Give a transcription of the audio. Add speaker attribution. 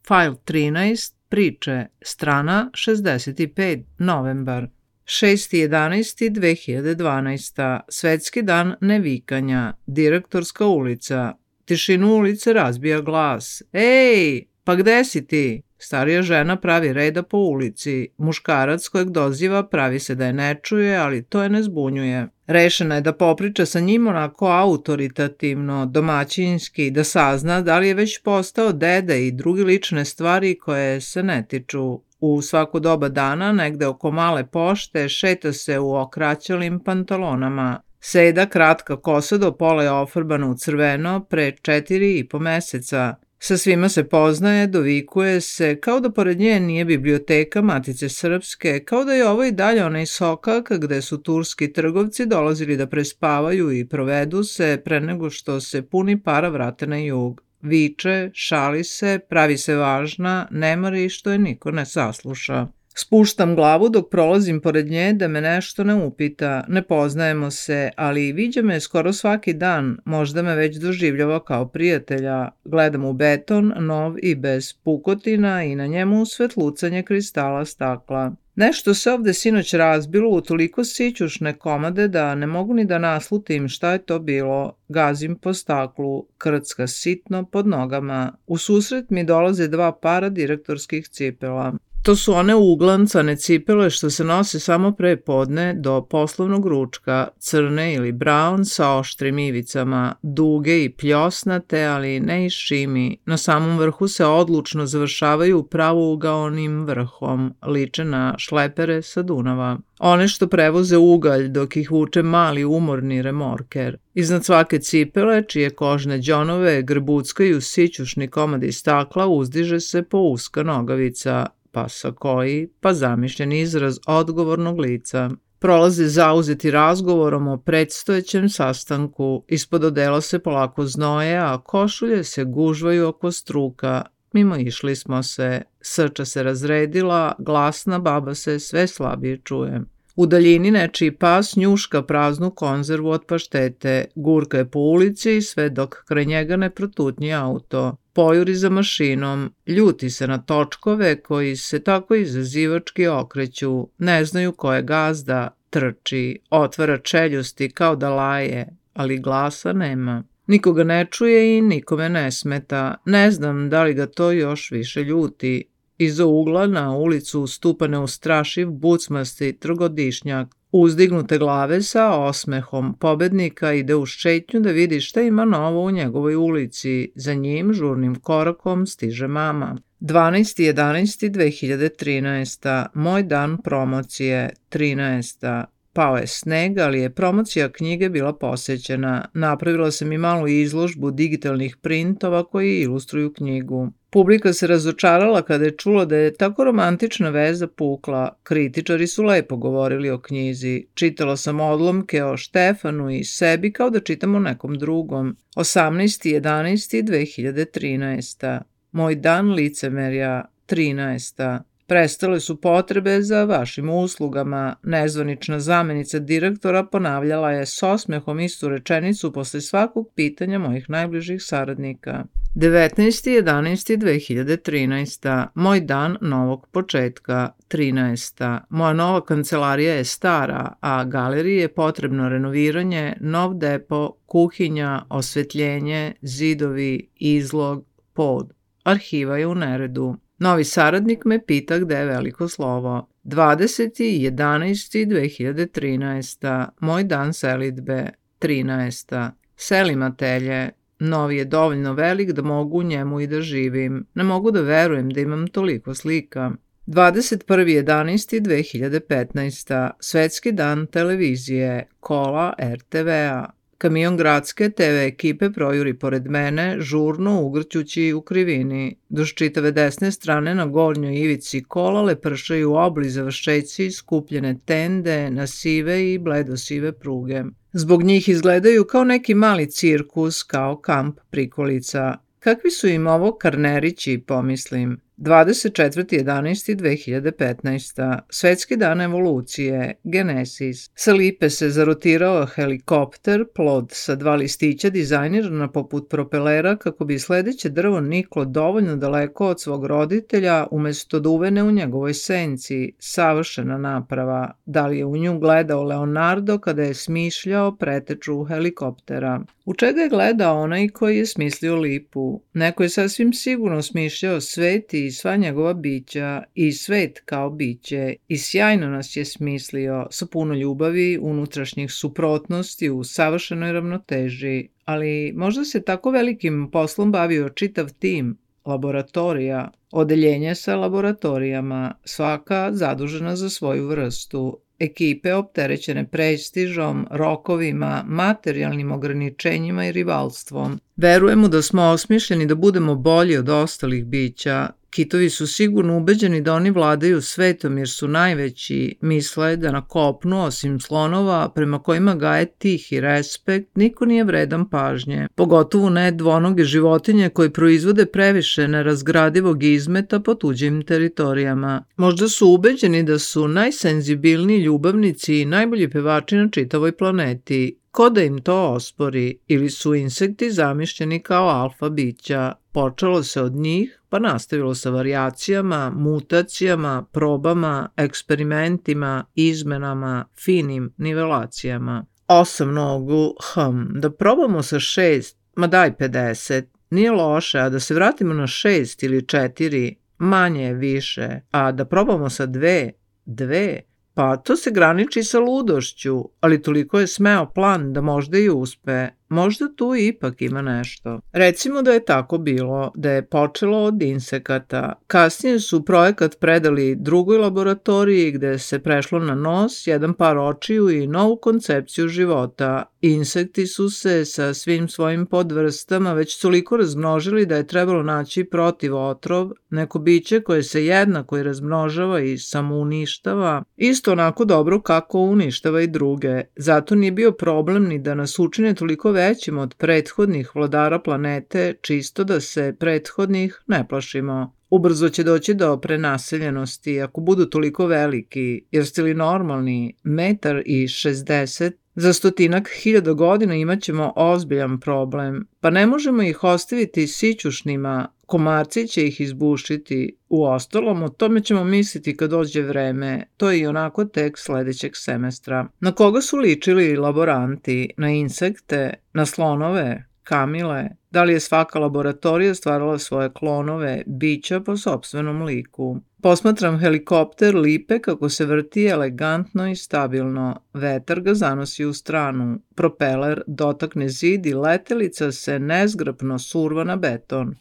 Speaker 1: File 13, priče, strana 65, novembar, 6.11.2012. Svetski dan nevikanja, Direktorska ulica. Tišinu ulice razbija glas. Ej, pa gde si ti? Starija žena pravi reda po ulici. Muškarac kojeg doziva pravi se da je ne čuje, ali to je ne zbunjuje. Rešena je da popriča sa njim onako autoritativno, domaćinski, da sazna da li je već postao deda i druge lične stvari koje se ne tiču. U svako doba dana, negde oko male pošte, šeta se u okraćalim pantalonama. Seda kratka kosa do pola je ofarbana u crveno pre 4,5 meseca. Sa svima se poznaje, dovikuje se, kao da pored nje nije biblioteka Matice Srpske, kao da je ovo i dalje onaj sokak gde su turski trgovci dolazili da prespavaju i provedu se pre nego što se puni para vrate na jug. Viče, šali se, pravi se važna, ne mari što je niko ne sasluša. Spuštam glavu dok prolazim pored nje da me nešto ne upita, ne poznajemo se, ali viđa me skoro svaki dan, možda me već doživljava kao prijatelja. Gledam u beton, nov i bez pukotina i na njemu svetlucanje kristala stakla. Nešto se ovde sinoć razbilo u toliko sićušne komade da ne mogu ni da naslutim šta je to bilo. Gazim po staklu, krcka sitno pod nogama. U susret mi dolaze 2 para direktorskih cipela. To su one uglancane cipele što se nose samo pre podne do poslovnog ručka, crne ili brown sa oštrim ivicama, duge i pljosnate, ali ne i šimi. Na samom vrhu se odlučno završavaju pravougaonim vrhom, liče na šlepere sa Dunava. One što prevoze ugalj dok ih vuče mali umorni remorker. Iznad svake cipele, čije kožne đonove grbuckaju sićušni komadi stakla, uzdiže se pouska nogavica, pa sakoji, pa zamišljen izraz odgovornog lica. Prolaze zauzeti razgovorom o predstojećem sastanku, ispod odela se polako znoje, a košulje se gužvaju oko struka. Mimo išli smo se, srča se razredila, glasna baba se sve slabije čuje. U daljini nečiji pas njuška praznu konzervu od paštete, gurka je po ulici sve dok kraj njega ne protutnji auto. Pojuri za mašinom, ljuti se na točkove koji se tako izazivački okreću, ne znaju ko je gazda, trči, otvara čeljusti kao da laje, ali glasa nema. Nikoga ne čuje i nikome ne smeta, ne znam da li ga to još više ljuti. Iza ugla na ulicu stupa neustrašiv bucmasti trgodišnjak. Uzdignute glave sa osmehom pobednika ide u šetnju da vidi šta ima novo u njegovoj ulici. Za njim žurnim korakom stiže mama. 12.11.2013. Moj dan promocije. 13. Pao je sneg, ali je promocija knjige bila posećena. Napravila sam i malu izložbu digitalnih printova koji ilustruju knjigu. Publika se razočarala kada je čula da je tako romantična veza pukla. Kritičari su lepo govorili o knjizi. Čitala sam odlomke o Štefanu i sebi kao da čitam o nekom drugom. 18.11.2013. Moj dan licemerja. 13. Prestale su potrebe za vašim uslugama. Nezvanična zamenica direktora ponavljala je s osmehom istu rečenicu posle svakog pitanja mojih najbližih saradnika. 19.11.2013. Moj dan novog početka. 13. Moja nova kancelarija je stara, a galeriji je potrebno renoviranje, nov depo, kuhinja, osvetljenje, zidovi, izlog, pod. Arhiva je u neredu. Novi saradnik me pita gde je veliko slovo. 20.11.2013. Moj dan selidbe. 13. Selim atelje. Novi je dovoljno velik da mogu u njemu i da živim. Ne mogu da verujem da imam toliko slika. 21.11.2015. Svetski dan televizije. Kola RTV-a. Kamion gradske TV ekipe projuri pored mene, žurno ugrćući u krivini. Duž čitave desne strane na gornjoj ivici kola lepršaju oblize šeći, skupljene tende na sive i bledosive pruge. Zbog njih izgledaju kao neki mali cirkus, kao kamp prikolica. Kakvi su im ovo karnerići, pomislim. 24.11.2015. Svetski dan evolucije, Genesis. Sa Lipe se zarotirao helikopter, plod sa 2 listića dizajnirana poput propelera kako bi sledeće drvo niklo dovoljno daleko od svog roditelja umesto da uvene u njegovoj senci. Savršena naprava. Da li je u nju gledao Leonardo kada je smišljao preteču helikoptera? U čega je gledao onaj koji je smislio Lipu? Neko je sasvim sigurno smišljao svet i sva njegova bića i svet kao biće i sjajno nas je smislio sa puno ljubavi, unutrašnjih suprotnosti u savršenoj ravnoteži, ali možda se tako velikim poslom bavio čitav tim, laboratorija, odeljenje sa laboratorijama, svaka zadužena za svoju vrstu, ekipe opterećene prestižom, rokovima, materijalnim ograničenjima i rivalstvom. Verujemo da smo osmišljeni da budemo bolji od ostalih bića. Kitovi su sigurno ubeđeni da oni vladaju svetom jer su najveći, misle da na kopnu, osim slonova, prema kojima gaje tihi respekt, niko nije vredan pažnje. Pogotovo ne dvonoge životinje koje proizvode previše nerazgradivog izmeta po tuđim teritorijama. Možda su ubeđeni da su najsenzibilniji ljubavnici i najbolji pevači na čitavoj planeti. Ko da im to ospori, ili su insekti zamišljeni kao alfa bića. Počelo se od njih, pa nastavilo sa varijacijama, mutacijama, probama, eksperimentima, izmenama, finim nivelacijama. 8 nogu, da probamo sa 6, ma daj 50. Nije loše, a da se vratimo na 6 ili 4, manje je više, a da probamo sa 2, pa to se graniči sa ludošću, ali toliko je smeo plan da možda i uspe. Možda tu ipak ima nešto. Recimo da je tako bilo, da je počelo od insekata. Kasnije su projekat predali drugoj laboratoriji gde se prešlo na nos, jedan par očiju i novu koncepciju života. Insekti su se sa svim svojim podvrstama već toliko razmnožili da je trebalo naći protivotrov, neko biće koje se jednako i razmnožava i samouništava, isto onako dobro kako uništava i druge. Zato nije bio problem ni da nas učine toliko većim od prethodnih vladara planete, čisto da se prethodnih ne plašimo. Ubrzo će doći do prenaseljenosti ako budu toliko veliki, jer ste li normalni, 1,60 m, za 100.000 godina imat ćemo ozbiljan problem, pa ne možemo ih ostaviti sićušnima, komarci će ih izbušiti. Uostalom, o tome ćemo misliti kad dođe vreme, to je i onako tek sledećeg semestra. Na koga su ličili laboranti? Na insekte? Na slonove? Kamile? Da li je svaka laboratorija stvarala svoje klonove, bića po sopstvenom liku? Posmatram helikopter Lipe kako se vrti elegantno i stabilno. Vetar ga zanosi u stranu. Propeler dotakne zid i letelica se nezgrapno surva na beton.